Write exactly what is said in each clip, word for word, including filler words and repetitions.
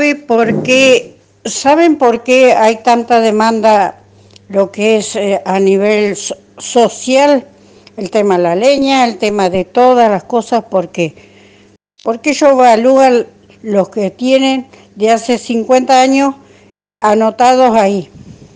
sabe por qué, ¿saben por qué hay tanta demanda lo que es eh, a nivel so- social? El tema de la leña, el tema de todas las cosas, ¿por qué? Porque ellos evalúan los que tienen de hace cincuenta años anotados ahí.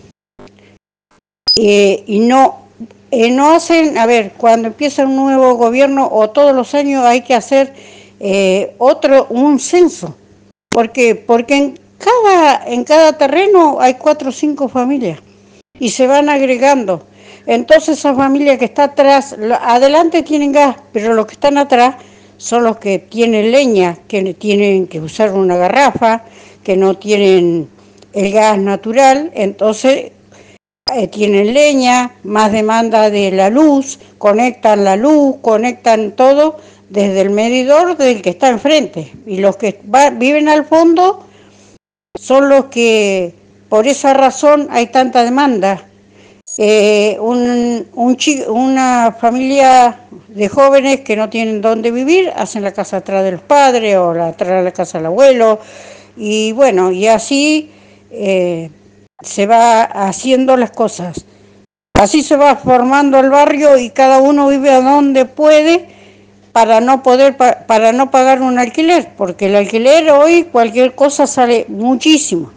Eh, y no, eh, no hacen, a ver, cuando empieza un nuevo gobierno o todos los años hay que hacer eh, otro, un censo. ¿Por qué? Porque en cada, en cada terreno hay cuatro o cinco familias y se van agregando. Entonces esa familia que está atrás, adelante tienen gas, pero los que están atrás son los que tienen leña, que tienen que usar una garrafa, que no tienen el gas natural, entonces eh, tienen leña, más demanda de la luz, conectan la luz, conectan todo desde el medidor del que está enfrente. Y los que va, viven al fondo son los que, por esa razón, hay tanta demanda. Eh, un, un chi, una familia de jóvenes que no tienen dónde vivir, hacen la casa atrás de los padres o la, atrás de la casa del abuelo, y bueno, y así eh, se va haciendo las cosas. Así se va formando el barrio y cada uno vive a donde puede para no poder para no pagar un alquiler, porque el alquiler hoy cualquier cosa sale muchísimo.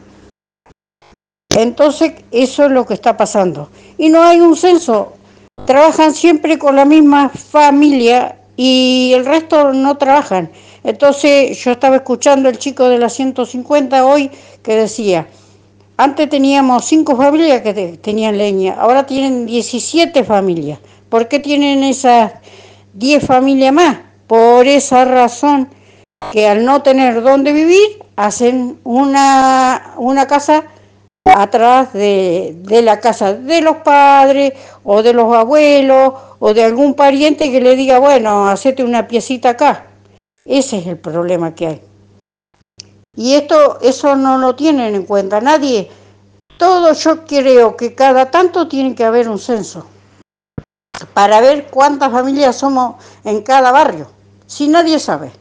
Entonces eso es lo que está pasando. Y no hay un censo. Trabajan siempre con la misma familia y el resto no trabajan. Entonces yo estaba escuchando el chico de la ciento cincuenta hoy que decía, antes teníamos cinco familias que te, tenían leña, ahora tienen diecisiete familias. ¿Por qué tienen esas diez familias más? Por esa razón que al no tener dónde vivir, hacen una, una casa atrás de, de la casa de los padres o de los abuelos o de algún pariente que le diga, bueno, hacete una piecita acá. Ese es el problema que hay. Y esto, eso no lo tienen en cuenta nadie. Todo yo creo que cada tanto tiene que haber un censo para ver cuántas familias somos en cada barrio. Si nadie sabe.